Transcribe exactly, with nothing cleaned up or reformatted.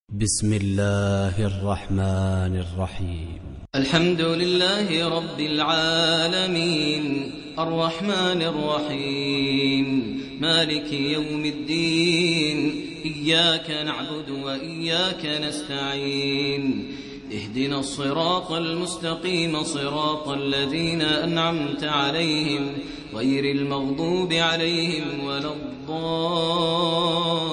بسم الله الرحمن الرحيم. الحمد لله رب العالمين الرحمن الرحيم مالك يوم الدين إياك نعبد وإياك نستعين اهدنا الصراط المستقيم صراط الذين أنعمت عليهم غير المغضوب عليهم ولا الضالين